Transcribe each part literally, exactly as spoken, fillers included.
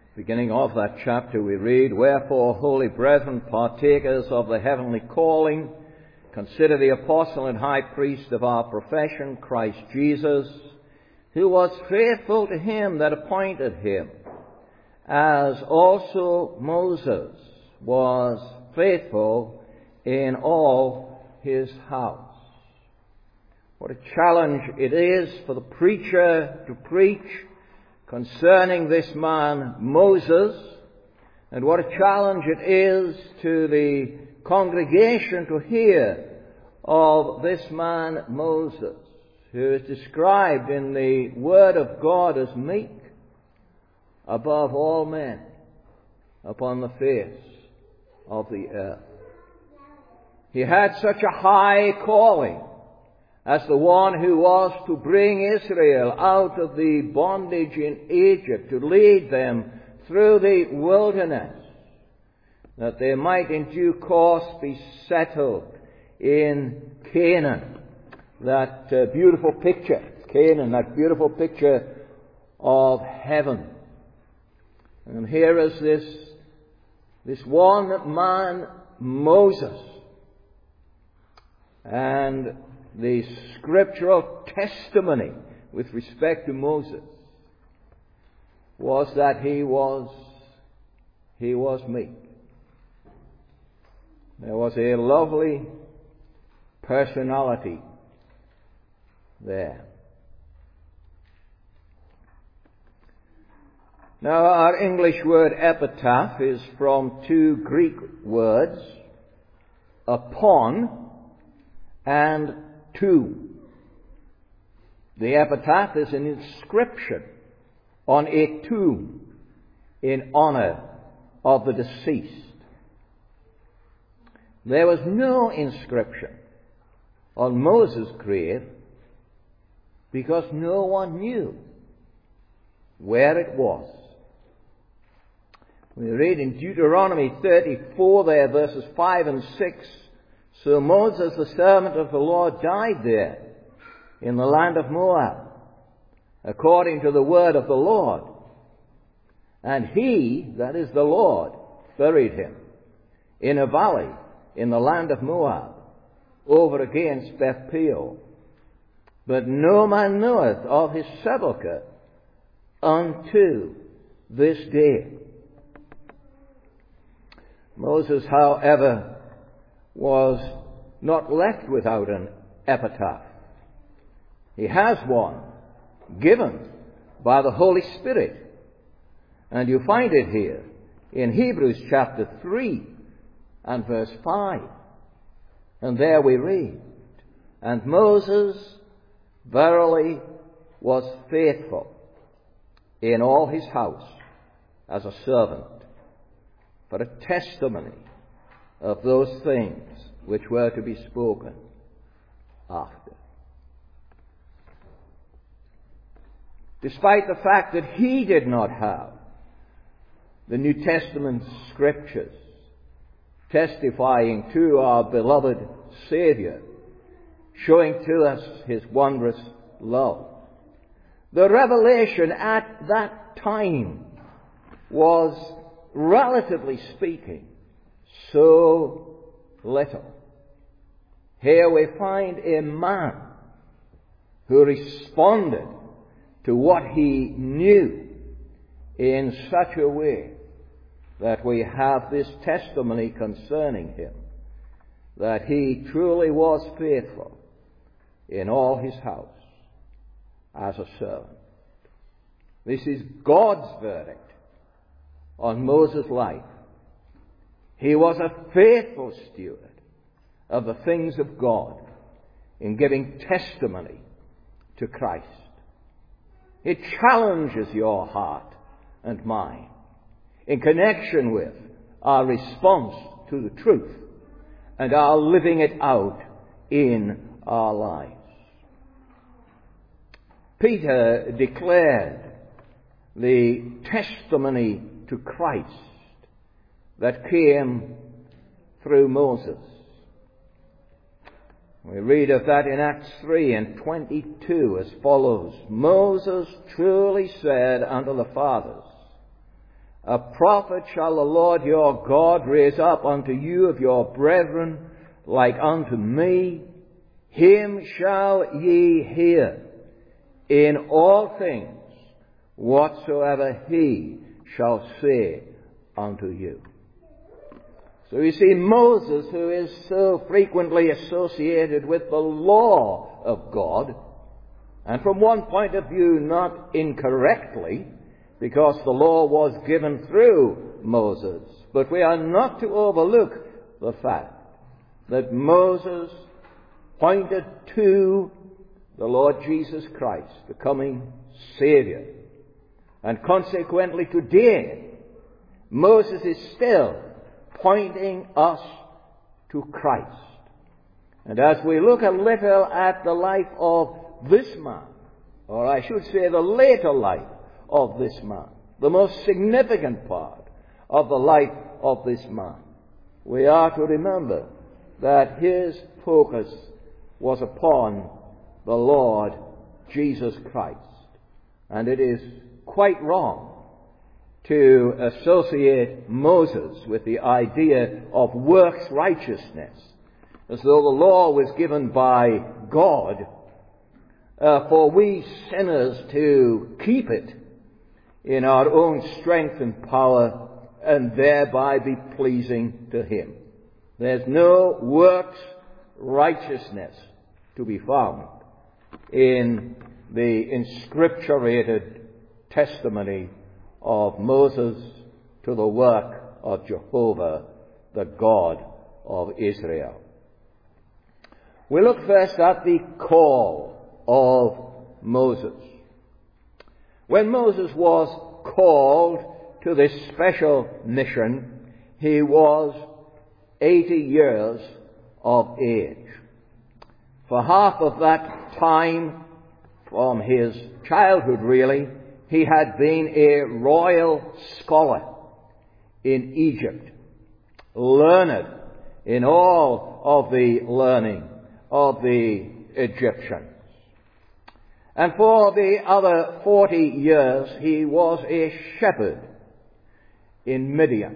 Beginning of that chapter we read, "Wherefore, holy brethren, partakers of the heavenly calling, consider the apostle and high priest of our profession, Christ Jesus, who was faithful to him that appointed him, as also Moses was faithful in all his house." What a challenge it is for the preacher to preach concerning this man Moses, and what a challenge it is to the congregation to hear of this man Moses, who is described in the Word of God as meek above all men upon the face of the earth. He had such a high calling as the one who was to bring Israel out of the bondage in Egypt, to lead them through the wilderness, that they might in due course be settled in Canaan. That uh, beautiful picture, Canaan, that beautiful picture of heaven. And here is this, this one man, Moses. And the scriptural testimony with respect to Moses was that he was, he was meek. There was a lovely personality there. Now, our English word epitaph is from two Greek words, upon and to. The epitaph is an inscription on a tomb in honor of the deceased. There was no inscription on Moses' grave because no one knew where it was. We read in Deuteronomy thirty-four there, verses five and six, "So Moses, the servant of the Lord, died there in the land of Moab, according to the word of the Lord. And he," that is the Lord, "buried him in a valley in the land of Moab, over against Beth Peor. But no man knoweth of his sepulchre unto this day." Moses, however, was not left without an epitaph. He has one given by the Holy Spirit. And you find it here in Hebrews chapter three and verse five. And there we read, "And Moses verily was faithful in all his house as a servant, for a testimony of those things which were to be spoken after." Despite the fact that he did not have the New Testament scriptures testifying to our beloved Savior, showing to us his wondrous love, the revelation at that time was, relatively speaking, so little. Here we find a man who responded to what he knew in such a way that we have this testimony concerning him, that he truly was faithful in all his house as a servant. This is God's verdict on Moses' life. He was a faithful steward of the things of God in giving testimony to Christ. It challenges your heart and mine in connection with our response to the truth and our living it out in our lives. Peter declared the testimony to Christ that came through Moses. We read of that in Acts three and twenty-two as follows: "Moses truly said unto the fathers, A prophet shall the Lord your God raise up unto you of your brethren, like unto me. Him shall ye hear in all things whatsoever he shall say unto you. So you see, Moses, who is so frequently associated with the law of God, and from one point of view not incorrectly, because the law was given through Moses, but we are not to overlook the fact that Moses pointed to the Lord Jesus Christ, the coming Savior. And consequently today, Moses is still pointing us to Christ. And as we look a little at the life of this man, or I should say the later life of this man, the most significant part of the life of this man, we are to remember that his focus was upon the Lord Jesus Christ. And it is quite wrong to associate Moses with the idea of works righteousness, as though the law was given by God uh, for we sinners to keep it in our own strength and power and thereby be pleasing to Him. There's no works righteousness to be found in the inscripturated testimony of Moses to the work of Jehovah, the God of Israel. We look first at the call of Moses. When Moses was called to this special mission, he was eighty years of age. For half of that time, from his childhood really, he had been a royal scholar in Egypt, learned in all of the learning of the Egyptians. And for the other forty years, he was a shepherd in Midian.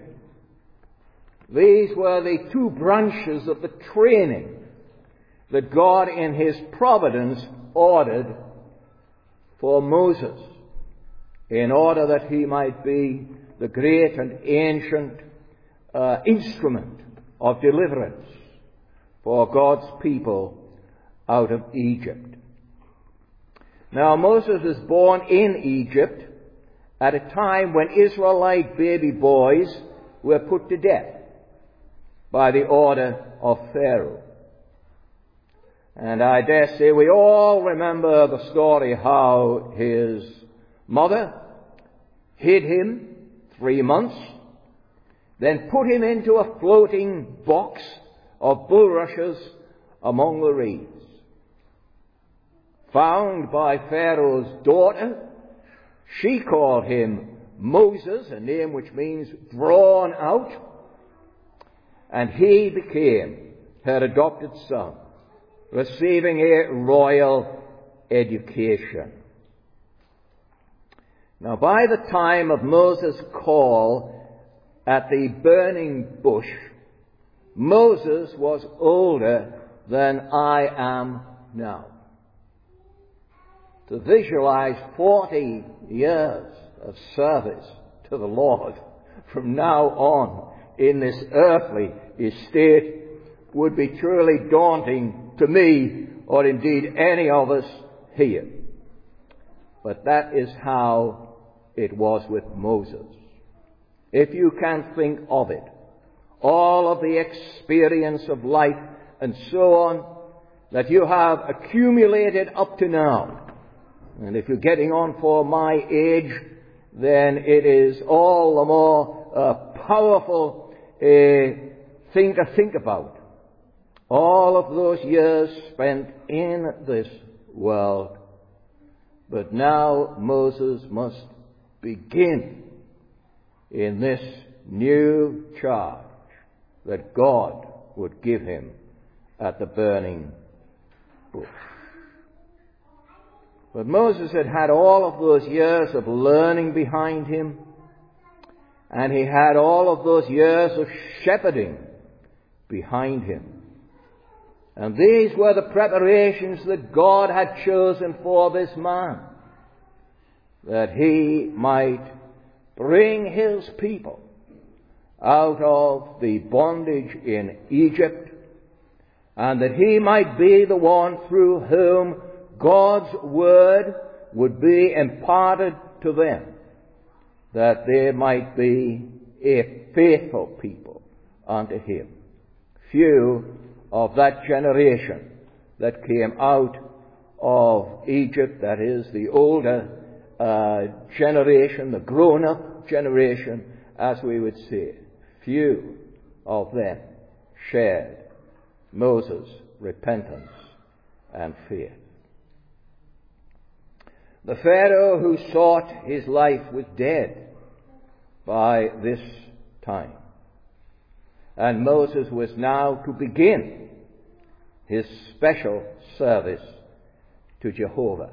These were the two branches of the training that God in His providence ordered for Moses, in order that he might be the great and ancient uh, instrument of deliverance for God's people out of Egypt. Now, Moses was born in Egypt at a time when Israelite baby boys were put to death by the order of Pharaoh. And I dare say we all remember the story how his mother hid him three months, then put him into a floating box of bulrushes among the reeds. Found by Pharaoh's daughter, she called him Moses, a name which means drawn out, and he became her adopted son, receiving a royal education. Now, by the time of Moses' call at the burning bush, Moses was older than I am now. To visualize forty years of service to the Lord from now on in this earthly estate would be truly daunting to me, or indeed any of us here. But that is how it was with Moses. If you can think of it, all of the experience of life and so on that you have accumulated up to now, and if you're getting on for my age, then it is all the more uh, powerful uh, thing to think about. All of those years spent in this world. But now Moses must begin in this new charge that God would give him at the burning bush. But Moses had had all of those years of learning behind him, And he had all of those years of shepherding behind him. And these were the preparations that God had chosen for this man, that he might bring his people out of the bondage in Egypt, and that he might be the one through whom God's word would be imparted to them, that they might be a faithful people unto him. Few of that generation that came out of Egypt, that is, the older uh, generation, the grown-up generation, as we would say, few of them shared Moses' repentance and faith. The Pharaoh who sought his life was dead by this time. And Moses was now to begin his special service to Jehovah.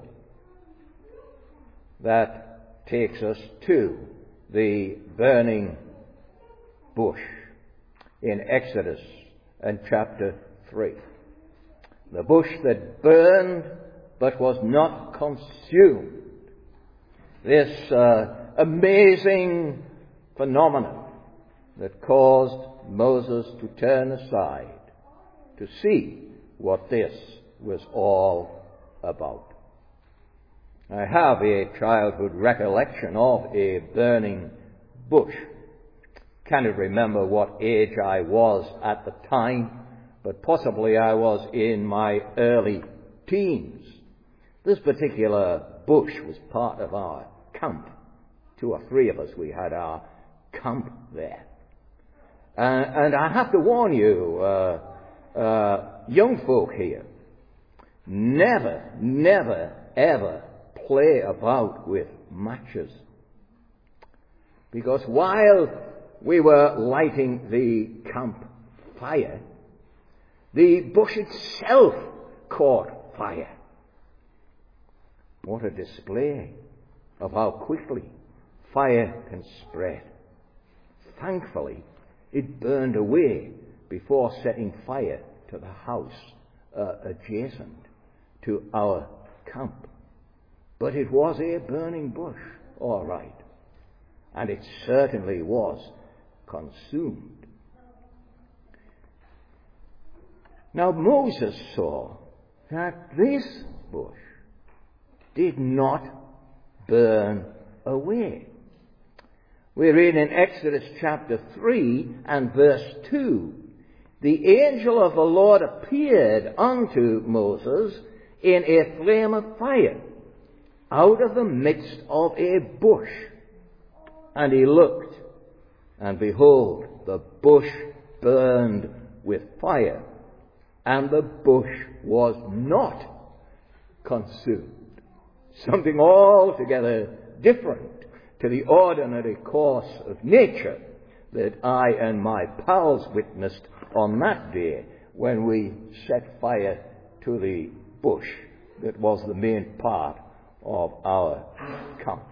That takes us to the burning bush in Exodus and chapter three. The bush that burned but was not consumed. This uh, amazing phenomenon that caused Moses to turn aside to see what this was all about. I have a childhood recollection of a burning bush. Cannot remember what age I was at the time, but possibly I was in my early teens. This particular bush was part of our camp. Two or three of us, we had our camp there. Uh, and I have to warn you, uh, uh, young folk here, never, never, ever play about with matches. Because while we were lighting the camp fire, the bush itself caught fire. What a display of how quickly fire can spread. Thankfully, it burned away before setting fire to the house uh, adjacent to our camp. But it was a burning bush, all right. And it certainly was consumed. Now Moses saw that this bush did not burn away. We read in Exodus chapter three and verse two, the angel of the Lord appeared unto Moses in a flame of fire out of the midst of a bush. And he looked, and behold, the bush burned with fire, and the bush was not consumed. Something altogether different to the ordinary course of nature that I and my pals witnessed on that day when we set fire to the bush that was the main part of our camp.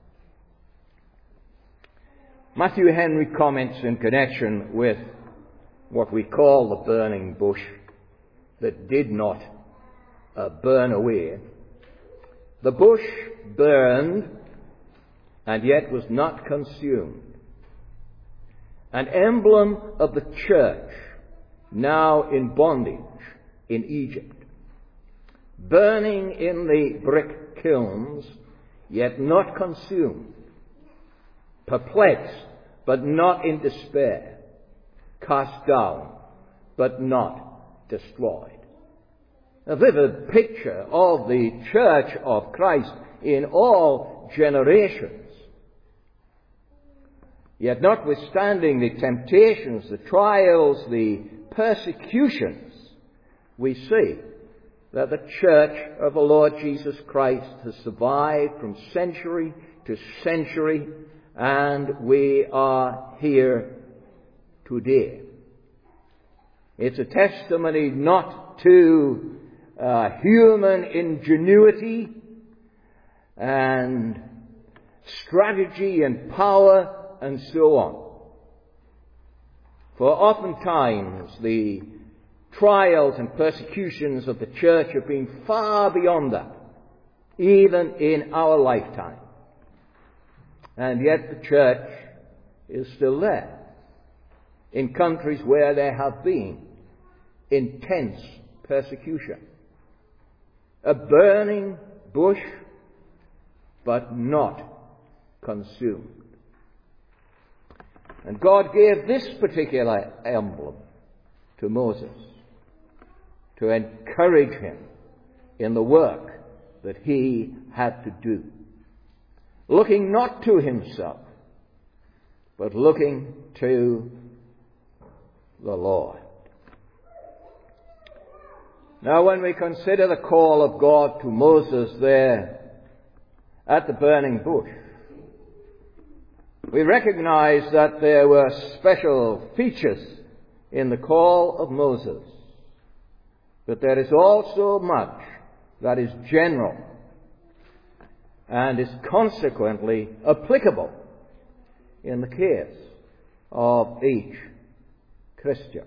Matthew Henry comments in connection with what we call the burning bush that did not uh, burn away. The bush burned and yet was not consumed. An emblem of the church now in bondage in Egypt, burning in the brick kilns, yet not consumed, perplexed but not in despair, cast down but not destroyed. A vivid picture of the church of Christ in all generations. Yet notwithstanding the temptations, the trials, the persecutions, we see that the church of the Lord Jesus Christ has survived from century to century, and we are here today. It's a testimony not to uh, human ingenuity and strategy and power, and so on. For oftentimes the trials and persecutions of the church have been far beyond that, even in our lifetime. And yet the church is still there in countries where there have been intense persecution. A burning bush, but not consumed. And God gave this particular emblem to Moses to encourage him in the work that he had to do, looking not to himself, but looking to the Lord. Now, when we consider the call of God to Moses there at the burning bush, we recognize that there were special features in the call of Moses, but there is also much that is general and is consequently applicable in the case of each Christian.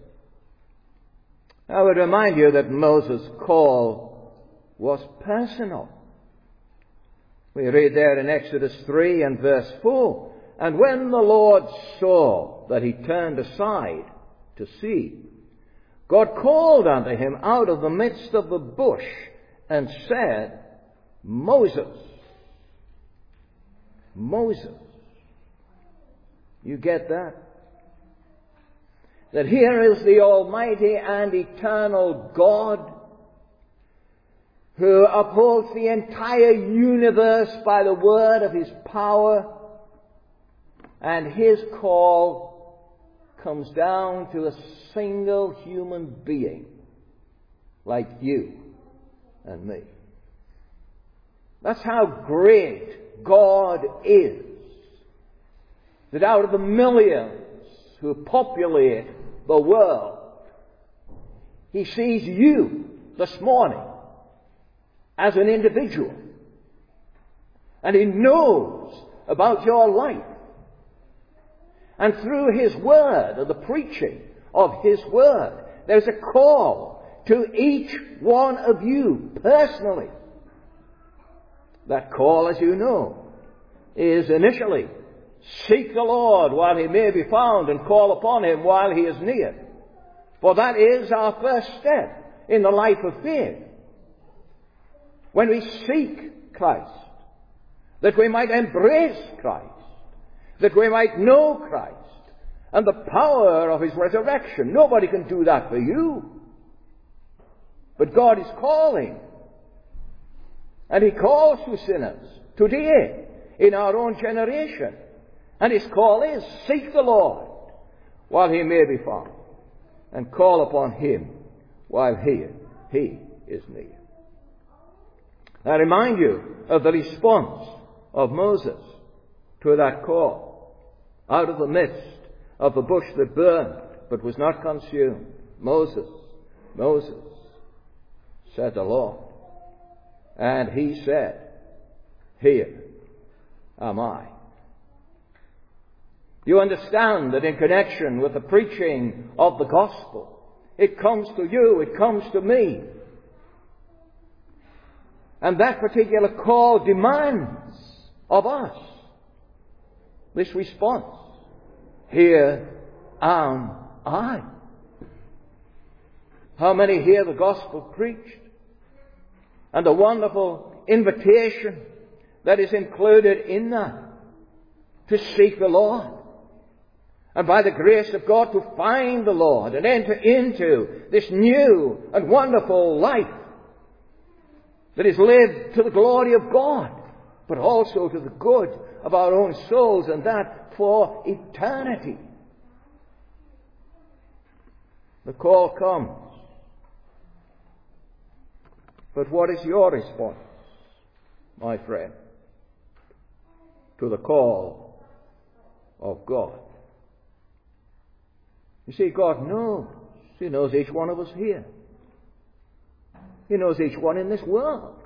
I would remind you that Moses' call was personal. We read there in Exodus three and verse four, "And when the Lord saw that he turned aside to see, God called unto him out of the midst of the bush and said, Moses, Moses." You get that? That here is the Almighty and eternal God who upholds the entire universe by the word of his power, and his call comes down to a single human being like you and me. That's how great God is. That out of the millions who populate the world, he sees you this morning as an individual. And he knows about your life. And through his word, or the preaching of his word, there's a call to each one of you personally. That call, as you know, is initially, seek the Lord while he may be found, and call upon him while he is near. For that is our first step in the life of faith. When we seek Christ, that we might embrace Christ, that we might know Christ and the power of his resurrection. Nobody can do that for you. But God is calling. And he calls to sinners today in our own generation. And his call is, seek the Lord while he may be found, and call upon him while he, he is near. I remind you of the response of Moses to that call. Out of the midst of the bush that burned but was not consumed, Moses, Moses, said the Lord. And he said, here am I. You understand that in connection with the preaching of the gospel, it comes to you, it comes to me. And that particular call demands of us this response. Here am I. How many hear the gospel preached? And the wonderful invitation that is included in that, to seek the Lord. And by the grace of God to find the Lord and enter into this new and wonderful life that is lived to the glory of God, but also to the good of our own souls, and that for eternity. The call comes. But what is your response, my friend, to the call of God? You see, God knows. He knows each one of us here. He knows each one in this world.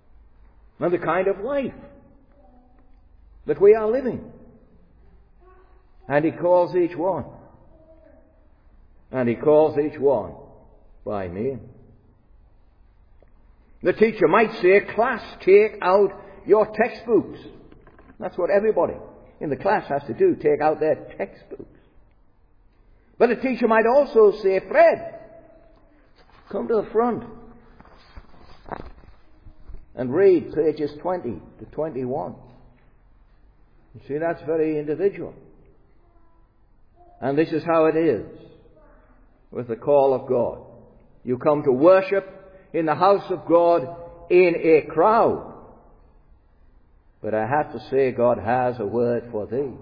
And the kind of life that we are living. And he calls each one. And he calls each one by name. The teacher might say, class, take out your textbooks. That's what everybody in the class has to do, take out their textbooks. But the teacher might also say, Fred, come to the front and read pages twenty to twenty-one. You see, that's very individual. And this is how it is with the call of God. You come to worship in the house of God in a crowd. But I have to say, God has a word for thee.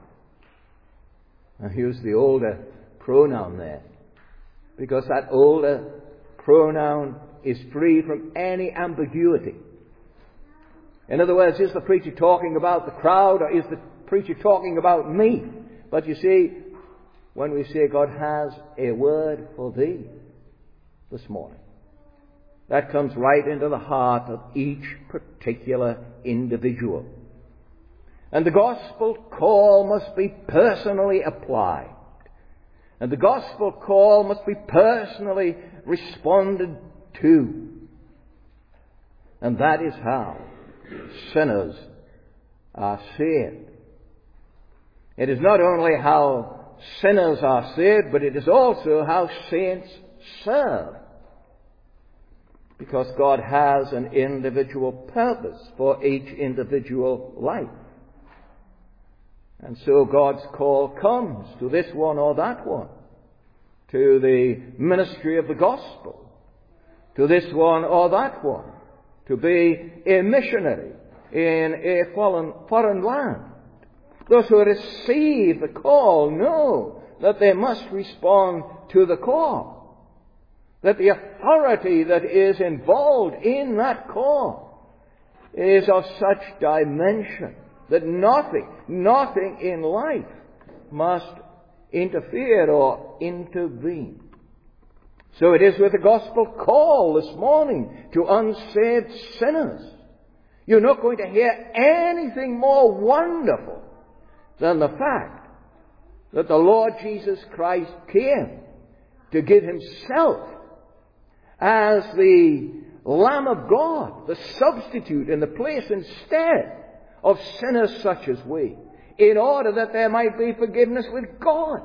I use the older pronoun there, because that older pronoun is free from any ambiguity. In other words, is the preacher talking about the crowd, or is the preacher talking about me? But you see, when we say God has a word for thee this morning, that comes right into the heart of each particular individual. And the gospel call must be personally applied. And the gospel call must be personally responded to. And that is how sinners are saved. It is not only how sinners are saved, but it is also how saints serve. Because God has an individual purpose for each individual life. And so God's call comes to this one or that one, to the ministry of the gospel, to this one or that one, to be a missionary in a foreign, foreign land. Those who receive the call know that they must respond to the call. That the authority that is involved in that call is of such dimension that nothing, nothing in life must interfere or intervene. So it is with the gospel call this morning to unsaved sinners. You're not going to hear anything more wonderful than the fact that the Lord Jesus Christ came to give himself as the Lamb of God, the substitute in the place instead of sinners such as we, in order that there might be forgiveness with God.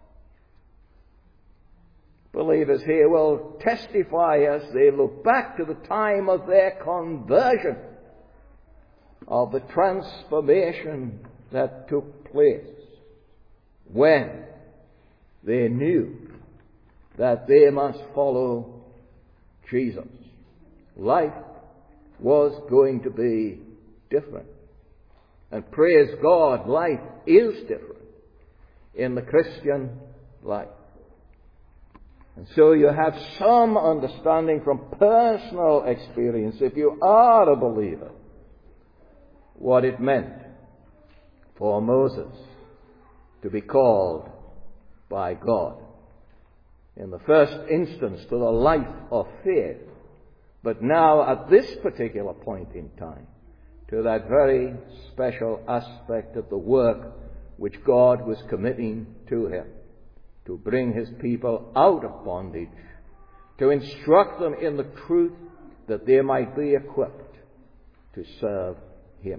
Believers here will testify as they look back to the time of their conversion, of the transformation that took place when they knew that they must follow Jesus. Life was going to be different. And praise God, life is different in the Christian life. And so you have some understanding from personal experience, if you are a believer, what it meant for Moses to be called by God. In the first instance, to the life of faith. But now, at this particular point in time, to that very special aspect of the work which God was committing to him, to bring his people out of bondage, to instruct them in the truth that they might be equipped to serve him.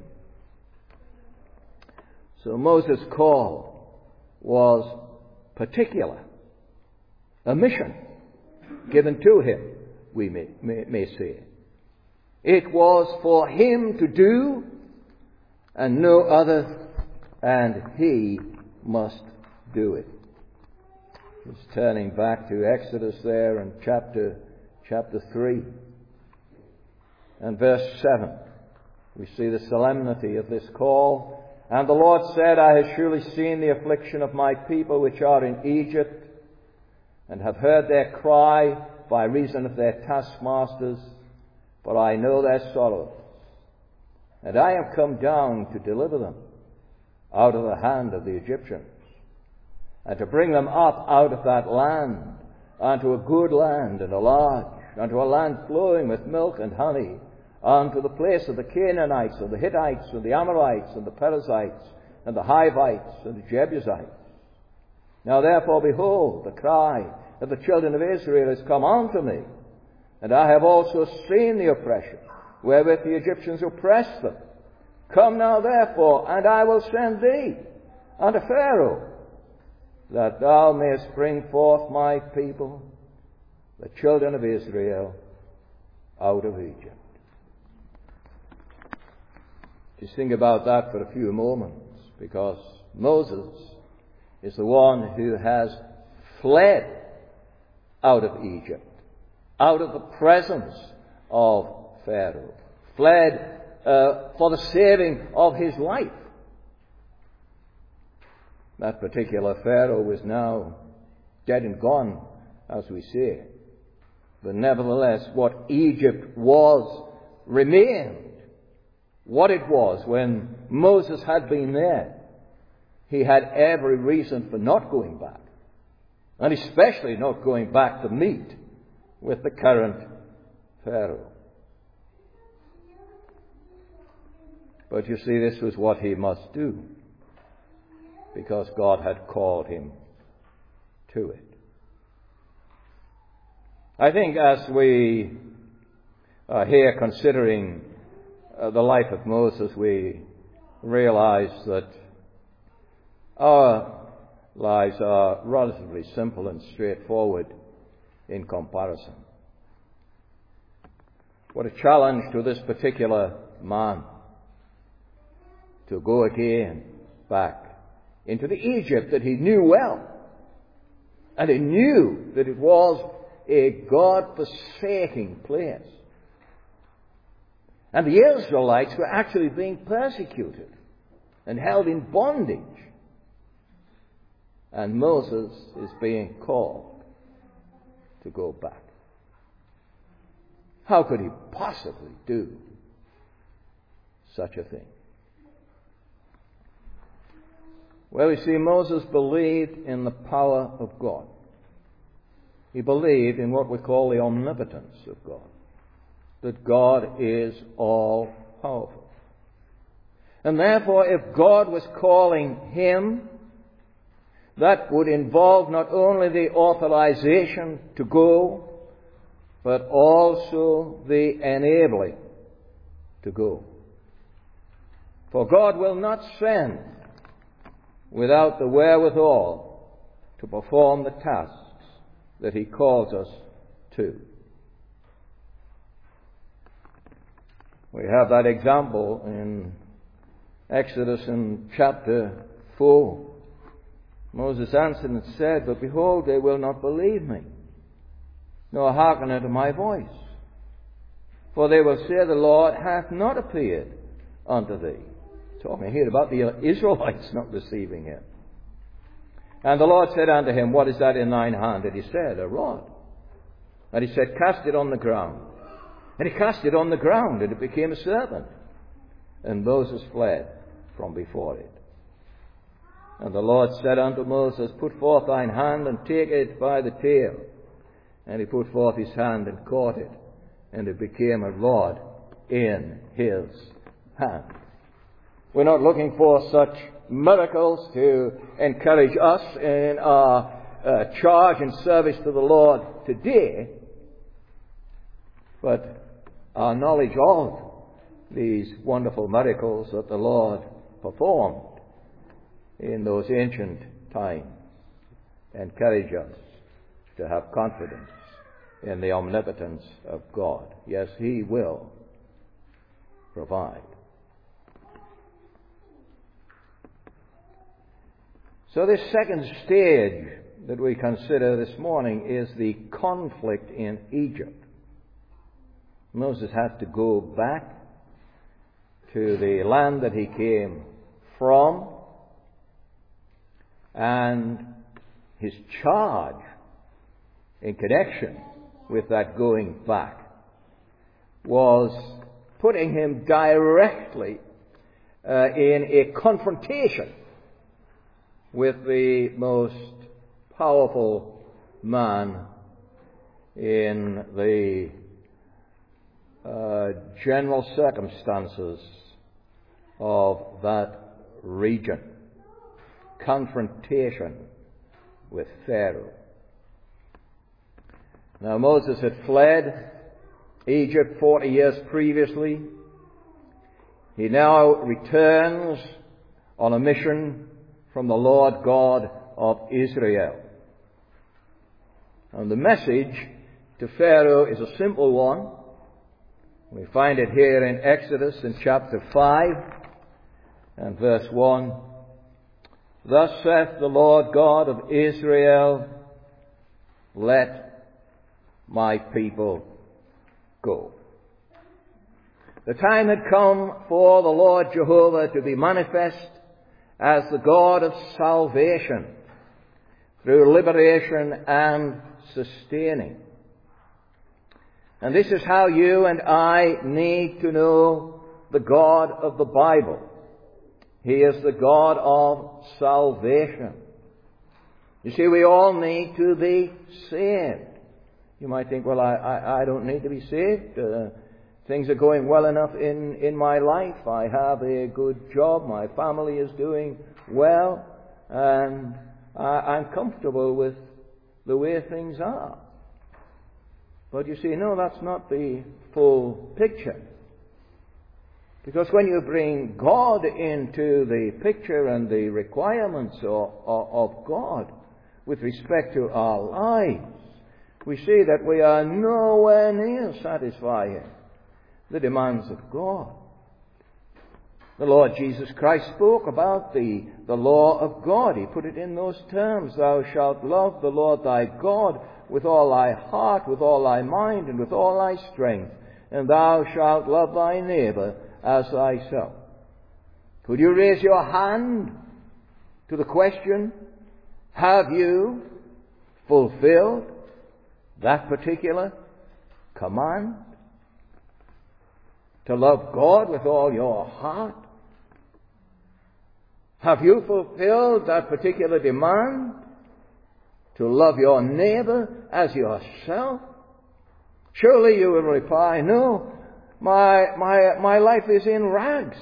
So Moses' call was particular. A mission given to him, we may, may, may say. It was for him to do and no other, and he must do it. Just turning back to Exodus there in chapter, chapter three and verse seven. We see the solemnity of this call. And the Lord said, I have surely seen the affliction of my people which are in Egypt, and have heard their cry by reason of their taskmasters, for I know their sorrows. And I have come down to deliver them out of the hand of the Egyptians, and to bring them up out of that land, unto a good land and a large, unto a land flowing with milk and honey, unto the place of the Canaanites and the Hittites and the Amorites and the Perizzites and the Hivites and the Jebusites. Now therefore, behold, the cry of the children of Israel is come unto me, and I have also seen the oppression wherewith the Egyptians oppress them. Come now therefore, and I will send thee unto Pharaoh, that thou mayest bring forth my people, the children of Israel, out of Egypt. Just think about that for a few moments, because Moses is the one who has fled out of Egypt, out of the presence of Pharaoh, fled uh, for the saving of his life. That particular Pharaoh was now dead and gone, as we say. But nevertheless, what Egypt was remained. What it was when Moses had been there. He had every reason for not going back. And especially not going back to meet with the current Pharaoh. But you see, this was what he must do, because God had called him to it. I think as we are here considering uh, the life of Moses, we realize that our lives are relatively simple and straightforward in comparison. What a challenge to this particular man to go again back into the Egypt that he knew well. And he knew that it was a God-forsaking place. And the Israelites were actually being persecuted and held in bondage. And Moses is being called to go back. How could he possibly do such a thing? Well, you see, Moses believed in the power of God. He believed in what we call the omnipotence of God, that God is all-powerful. And therefore, if God was calling him, that would involve not only the authorization to go, but also the enabling to go. For God will not send without the wherewithal to perform the tasks that he calls us to. We have that example in Exodus in chapter four. Moses answered and said, But behold, they will not believe me, nor hearken unto my voice. For they will say, The Lord hath not appeared unto thee. Talking here about the Israelites not receiving him. And the Lord said unto him, What is that in thine hand? And he said, A rod. And he said, Cast it on the ground. And he cast it on the ground, and it became a serpent. And Moses fled from before it. And the Lord said unto Moses, Put forth thine hand, and take it by the tail. And he put forth his hand, and caught it. And it became a rod in his hand. We're not looking for such miracles to encourage us in our uh, charge and service to the Lord today, but our knowledge of these wonderful miracles that the Lord performed in those ancient times encourage us to have confidence in the omnipotence of God. Yes, he will provide. So this second stage that we consider this morning is the conflict in Egypt. Moses had to go back to the land that he came from, and his charge in connection with that going back was putting him directly uh, in a confrontation with the most powerful man in the uh, general circumstances of that region. confrontation with Pharaoh. Now Moses had fled Egypt forty years previously. He now returns on a mission from the Lord God of Israel. And the message to Pharaoh is a simple one. We find it here in Exodus in chapter five and verse one. Thus saith the Lord God of Israel, let my people go. The time had come for the Lord Jehovah to be manifest as the God of salvation through liberation and sustaining. And this is how you and I need to know the God of the Bible. He is the God of salvation. You see, we all need to be saved. You might think, well, I, I, I don't need to be saved. Uh, things are going well enough in, in my life. I have a good job. My family is doing well. And I, I'm comfortable with the way things are. But you see, no, that's not the full picture. Because when you bring God into the picture and the requirements of, of, of God with respect to our lives, we see that we are nowhere near satisfying the demands of God. The Lord Jesus Christ spoke about the, the law of God. He put it in those terms. Thou shalt love the Lord thy God with all thy heart, with all thy mind, and with all thy strength. And thou shalt love thy neighbor as thyself. Could you raise your hand to the question, have you fulfilled that particular command? To love God with all your heart? Have you fulfilled that particular demand? To love your neighbor as yourself? Surely you will reply, no, my, my, my life is in rags.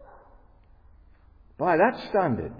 By that standard,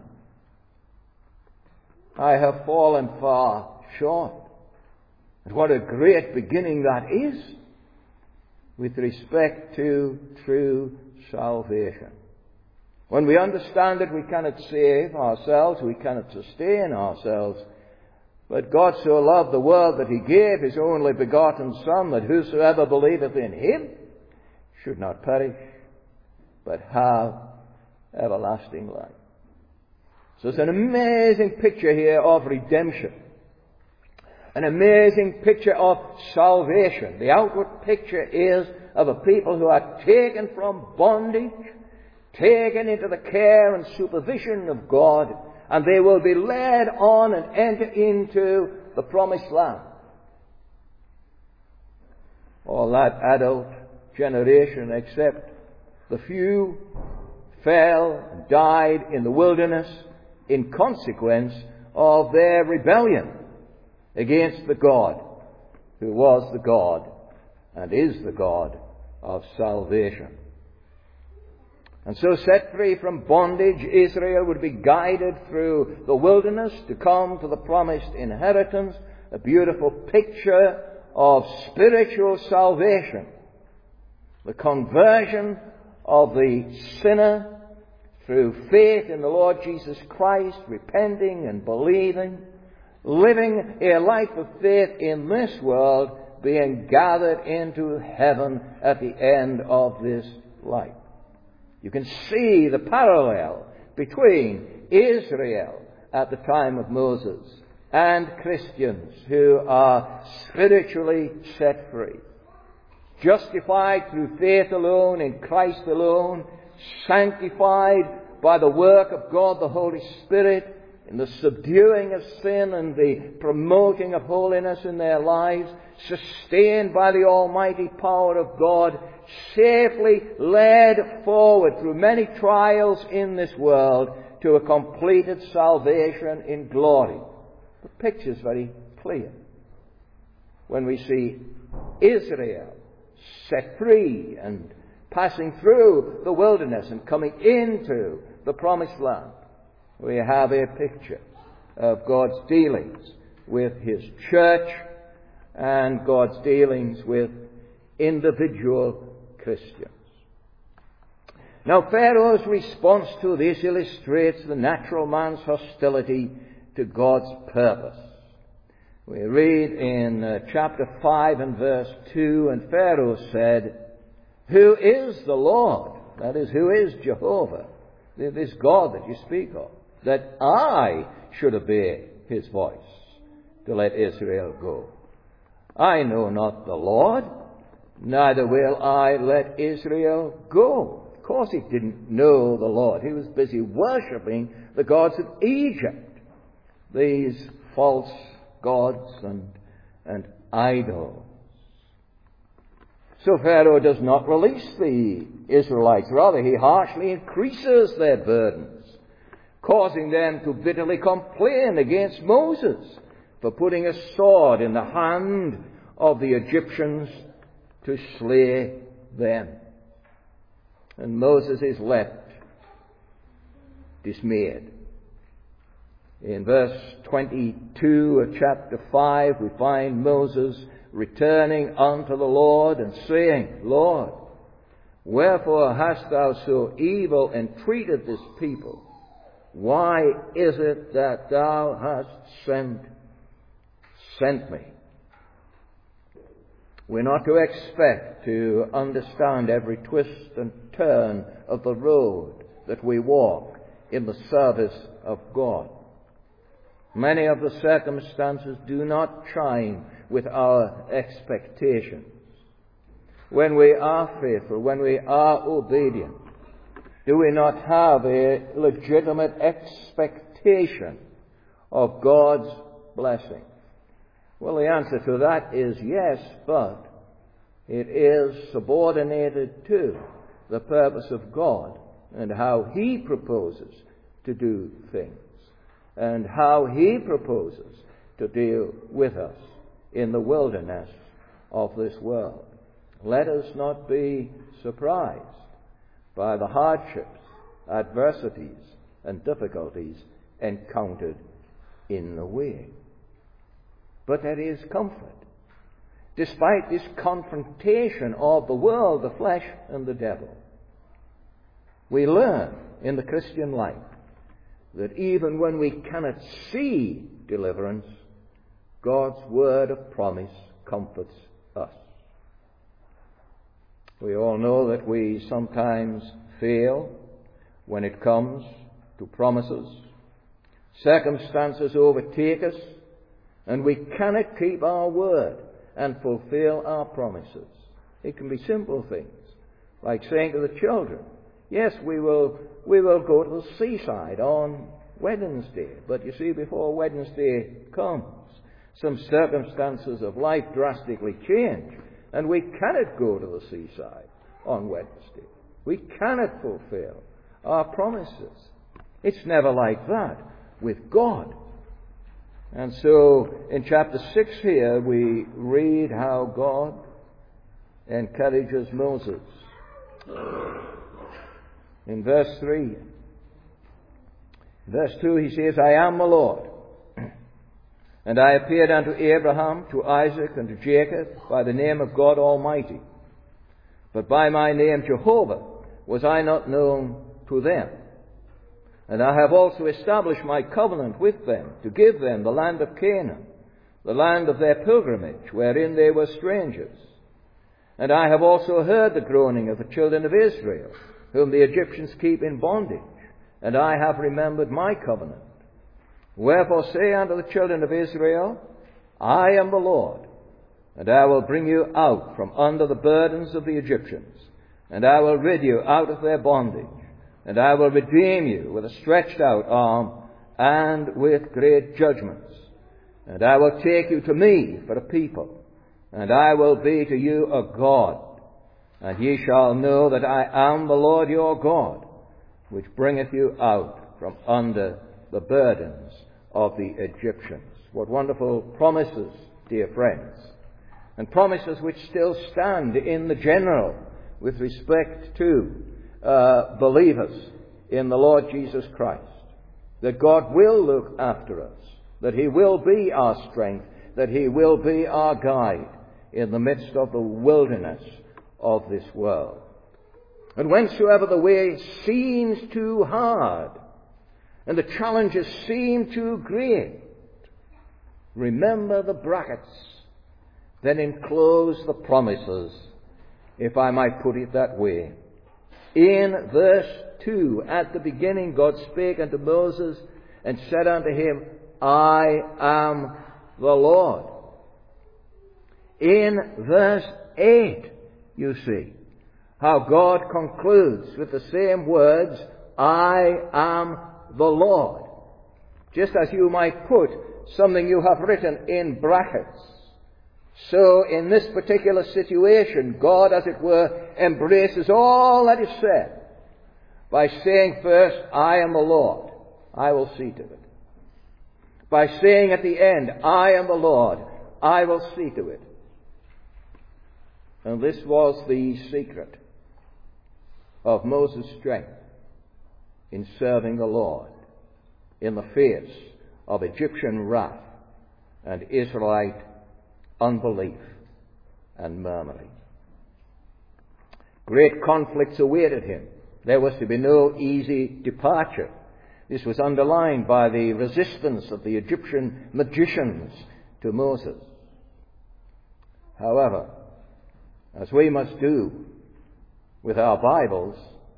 I have fallen far short. And what a great beginning that is with respect to true salvation. When we understand that we cannot save ourselves, we cannot sustain ourselves, but God so loved the world that He gave His only begotten Son, that whosoever believeth in Him should not perish, but have everlasting life. So it's an amazing picture here of redemption. An amazing picture of salvation. The outward picture is of a people who are taken from bondage, taken into the care and supervision of God, and they will be led on and enter into the promised land. All that adult generation, except the few, fell and died in the wilderness in consequence of their rebellion against the God who was the God and is the God of salvation. And so, set free from bondage, Israel would be guided through the wilderness to come to the promised inheritance, a beautiful picture of spiritual salvation, the conversion of the sinner through faith in the Lord Jesus Christ, repenting and believing, living a life of faith in this world, being gathered into heaven at the end of this life. You can see the parallel between Israel at the time of Moses and Christians who are spiritually set free. Justified through faith alone, in Christ alone, sanctified by the work of God the Holy Spirit, in the subduing of sin and the promoting of holiness in their lives, sustained by the almighty power of God, safely led forward through many trials in this world to a completed salvation in glory. The picture is very clear when we see Israel set free and passing through the wilderness and coming into the promised land. we have a picture of God's dealings with His church and God's dealings with individual Christians. Now, Pharaoh's response to this illustrates the natural man's hostility to God's purpose. We read in uh, chapter five and verse two, and Pharaoh said, "Who is the Lord?" That is, who is Jehovah, this God that you speak of, that I should obey His voice to let Israel go? I know not the Lord, neither will I let Israel go. Of course he didn't know the Lord. He was busy worshipping the gods of Egypt, these false gods and, and idols. So Pharaoh does not release the Israelites. Rather, he harshly increases their burdens, causing them to bitterly complain against Moses for putting a sword in the hand of the Egyptians to slay them. And Moses is left dismayed. In verse twenty-two of chapter five, we find Moses returning unto the Lord and saying, "Lord, wherefore hast thou so evil entreated this people? Why is it that thou hast sent, sent me?" We're not to expect to understand every twist and turn of the road that we walk in the service of God. Many of the circumstances do not chime with our expectations. When we are faithful, when we are obedient, do we not have a legitimate expectation of God's blessing? Well, the answer to that is yes, but it is subordinated to the purpose of God and how He proposes to do things and how He proposes to deal with us in the wilderness of this world. Let us not be surprised by the hardships, adversities, and difficulties encountered in the way. But there is comfort. Despite this confrontation of the world, the flesh, and the devil, we learn in the Christian life that even when we cannot see deliverance, God's word of promise comforts us. We all know that we sometimes fail when it comes to promises. Circumstances overtake us, and we cannot keep our word and fulfill our promises. It can be simple things, like saying to the children, yes, we will, we will go to the seaside on Wednesday. But you see, before Wednesday comes, some circumstances of life drastically change, and we cannot go to the seaside on Wednesday. We cannot fulfill our promises. It's never like that with God. And so, in chapter six here, we read how God encourages Moses. In verse three, verse two, he says, "I am the Lord, and I appeared unto Abraham, to Isaac, and to Jacob by the name of God Almighty. But by my name Jehovah was I not known to them. And I have also established my covenant with them, to give them the land of Canaan, the land of their pilgrimage, wherein they were strangers. And I have also heard the groaning of the children of Israel, whom the Egyptians keep in bondage, and I have remembered my covenant. Wherefore say unto the children of Israel, I am the Lord, and I will bring you out from under the burdens of the Egyptians, and I will rid you out of their bondage. And I will redeem you with a stretched out arm and with great judgments. And I will take you to me for a people, and I will be to you a God. And ye shall know that I am the Lord your God, which bringeth you out from under the burdens of the Egyptians." What wonderful promises, dear friends. And promises which still stand in the general with respect to Uh, believers in the Lord Jesus Christ. that God will look after us, that he will be our strength, that he will be our guide in the midst of the wilderness of this world. And whensoever the way seems too hard and the challenges seem too great, remember the brackets, then enclose the promises, if I might put it that way. In verse two, at the beginning, God spake unto Moses and said unto him, I am the Lord. In verse eight, you see how God concludes with the same words, I am the Lord. Just as you might put something you have written in brackets. So in this particular situation, God, as it were, embraces all that is said by saying first, I am the Lord. I will see to it. By saying at the end, I am the Lord. I will see to it. And this was the secret of Moses' strength in serving the Lord in the face of Egyptian wrath and Israelite unbelief and murmuring. Great conflicts awaited him. There was to be no easy departure. This was underlined by the resistance of the Egyptian magicians to Moses. However, as we must do with our Bibles,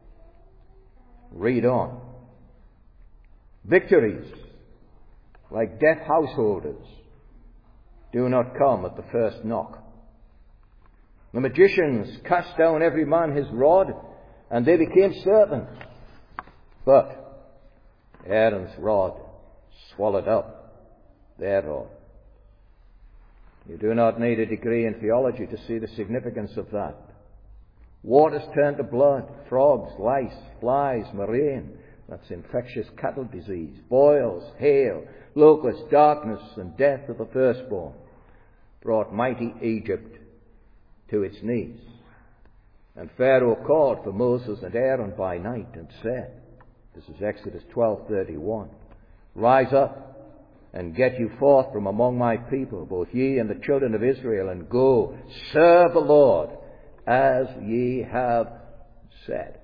read on. Victories, like deaf householders, do not come at the first knock. The magicians cast down every man his rod, and they became serpents. But Aaron's rod swallowed up their rod. You do not need a degree in theology to see the significance of that. Waters turned to blood, frogs, lice, flies, murrain, that's infectious cattle disease, boils, hail, locusts, darkness, and death of the firstborn brought mighty Egypt to its knees. And Pharaoh called for Moses and Aaron by night and said, this is Exodus twelve thirty-one, rise up and get you forth from among my people, both ye and the children of Israel, and go, serve the Lord, as ye have said.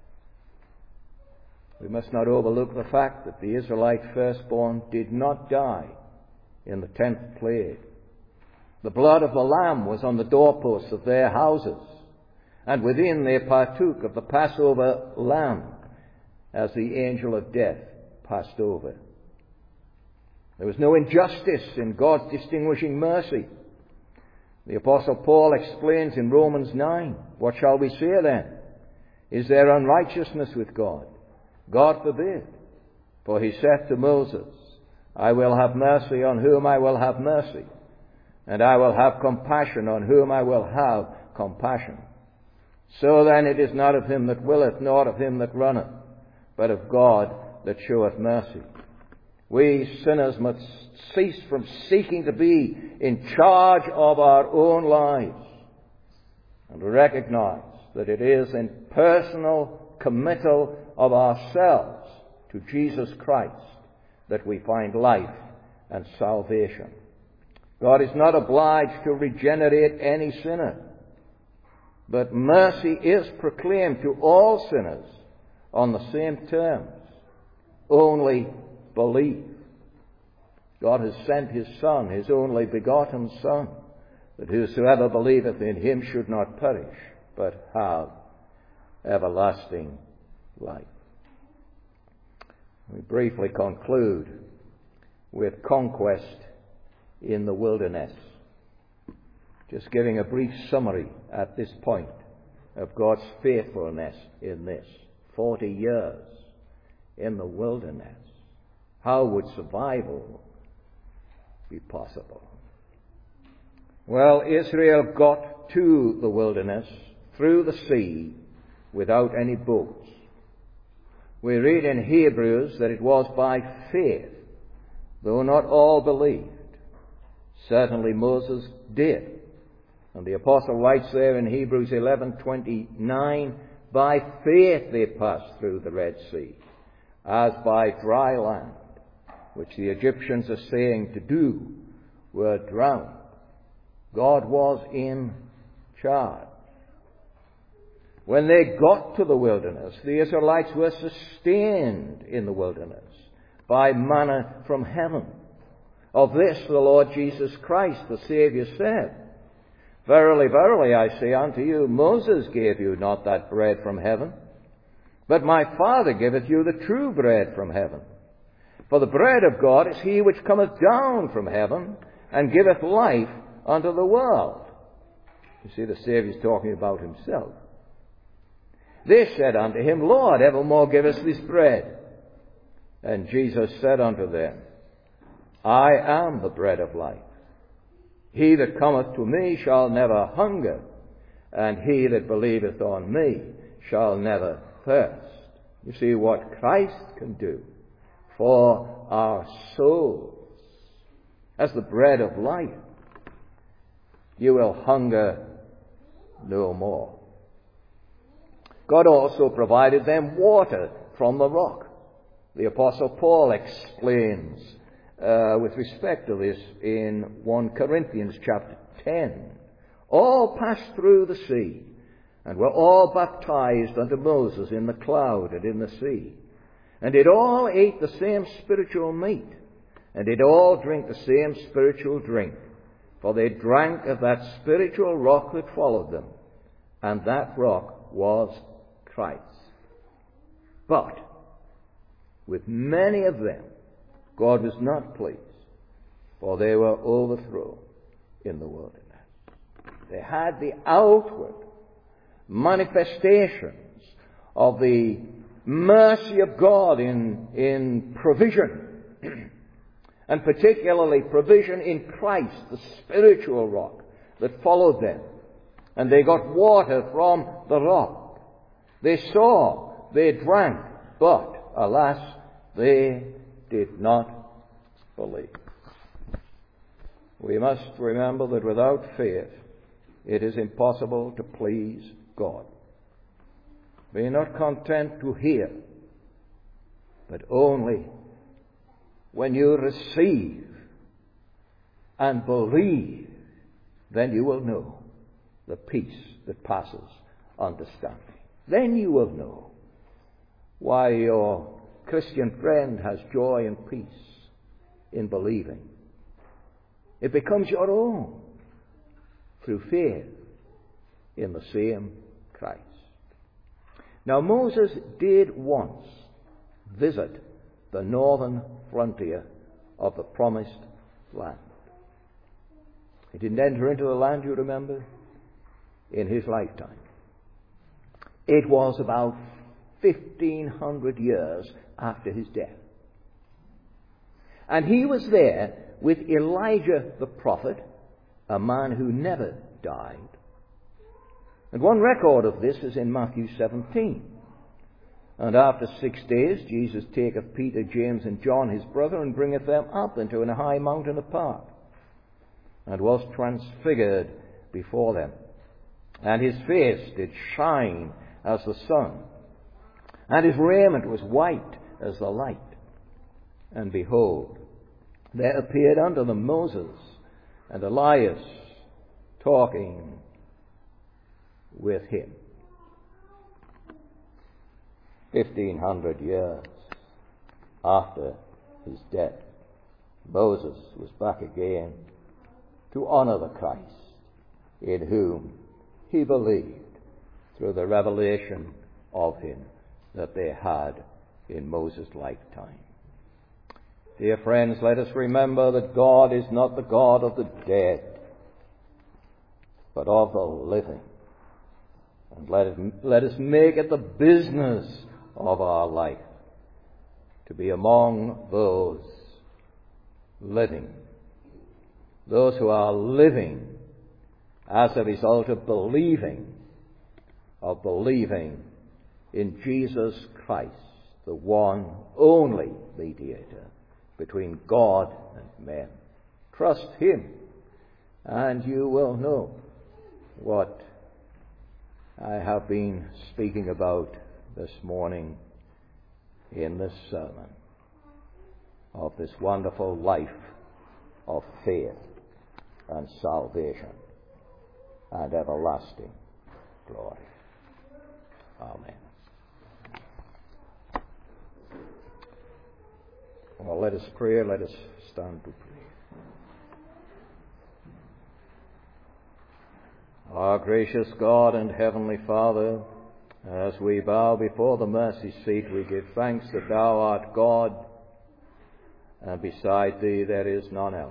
We must not overlook the fact that the Israelite firstborn did not die in the tenth plague. The blood of the Lamb was on the doorposts of their houses, and within they partook of the Passover lamb as the angel of death passed over. There was no injustice in God's distinguishing mercy. The Apostle Paul explains in Romans nine, what shall we say then? Is there unrighteousness with God? God forbid. For he saith to Moses, I will have mercy on whom I will have mercy, and I will have compassion on whom I will have compassion. So then it is not of him that willeth, nor of him that runneth, but of God that showeth mercy. We sinners must cease from seeking to be in charge of our own lives and recognize that it is in personal committal of ourselves to Jesus Christ that we find life and salvation. God is not obliged to regenerate any sinner, but mercy is proclaimed to all sinners on the same terms. Only believe. God has sent his Son, his only begotten Son, that whosoever believeth in him should not perish, but have everlasting life. We briefly conclude with conquest in the wilderness. Just giving a brief summary at this point of God's faithfulness in this. Forty years in the wilderness. How would survival be possible? Well, Israel got to the wilderness through the sea without any boats. We read in Hebrews that it was by faith, though not all believed. Certainly Moses did. And the apostle writes there in Hebrews eleven twenty-nine, by faith they passed through the Red Sea, as by dry land, which the Egyptians are saying to do, were drowned. God was in charge. When they got to the wilderness, the Israelites were sustained in the wilderness by manna from heaven. Of this the Lord Jesus Christ, the Saviour, said, Verily, verily, I say unto you, Moses gave you not that bread from heaven, but my Father giveth you the true bread from heaven. For the bread of God is he which cometh down from heaven, and giveth life unto the world. You see, the Saviour's talking about himself. They said unto him, Lord, evermore give us this bread. And Jesus said unto them, I am the bread of life. He that cometh to me shall never hunger, and he that believeth on me shall never thirst. You see what Christ can do for our souls. As the bread of life, you will hunger no more. God also provided them water from the rock. The Apostle Paul explains uh, with respect to this in First Corinthians chapter ten. All passed through the sea, and were all baptized unto Moses in the cloud and in the sea. And did all ate the same spiritual meat, and did all drink the same spiritual drink. For they drank of that spiritual rock that followed them, and that rock was Christ. But with many of them God was not pleased, for they were overthrown in the wilderness. They had the outward manifestations of the mercy of God in, in provision, and particularly provision in Christ, the spiritual rock that followed them. And they got water from the rock. They saw, they drank, but, alas, they did not believe. We must remember that without faith, it is impossible to please God. Be not content to hear, but only when you receive and believe, then you will know the peace that passes understanding. Then you will know why your Christian friend has joy and peace in believing. It becomes your own through faith in the same Christ. Now, Moses did once visit the northern frontier of the promised land. He didn't enter into the land, you remember, in his lifetime. It was about fifteen hundred years after his death. And he was there with Elijah the prophet, a man who never died. And one record of this is in Matthew seventeen. And after six days Jesus taketh Peter, James, and John his brother, and bringeth them up into an high mountain apart, and was transfigured before them. And his face did shine as the sun, and his raiment was white as the light. And behold, there appeared unto them Moses and Elias talking with him. Fifteen hundred years after his death, Moses was back again to honor the Christ in whom he believed through the revelation of him that they had in Moses' lifetime. Dear friends, let us remember that God is not the God of the dead, but of the living. And let, it, let us make it the business of our life to be among those living, those who are living as a result of believing, of believing in Jesus Christ, the one only mediator between God and men. Trust him, and you will know what I have been speaking about this morning in this sermon of this wonderful life of faith and salvation and everlasting glory. Amen. Well, let us pray. Let us stand to pray. Our gracious God and Heavenly Father, as we bow before the mercy seat, we give thanks that Thou art God, and beside Thee there is none else,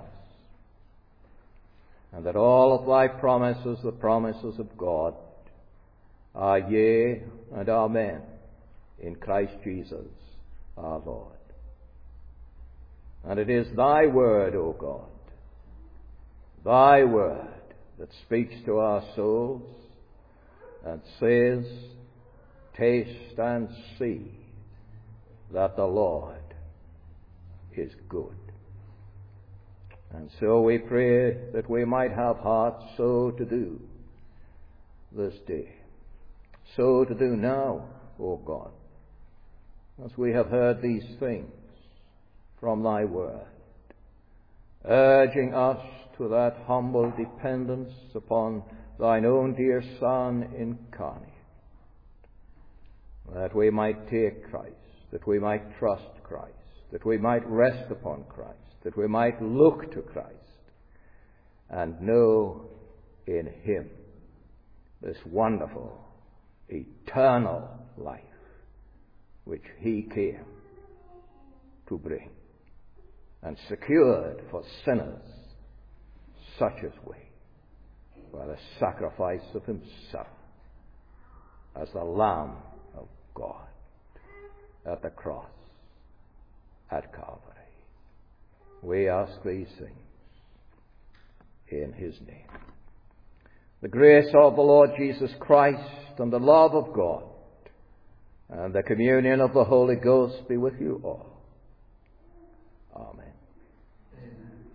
and that all of Thy promises, the promises of God, are yea and amen in Christ Jesus our Lord. And it is Thy word, O God, Thy word that speaks to our souls and says, taste and see that the Lord is good. And so we pray that we might have hearts so to do this day, so to do now, O God, as we have heard these things from Thy word, urging us to that humble dependence upon Thine own dear Son incarnate, that we might take Christ, that we might trust Christ, that we might rest upon Christ, that we might look to Christ and know in Him this wonderful, eternal life which He came to bring and secured for sinners such as we by the sacrifice of Himself as the Lamb of God at the cross at Calvary. We ask these things in His name. The grace of the Lord Jesus Christ and the love of God and the communion of the Holy Ghost be with you all. Amen. Amen.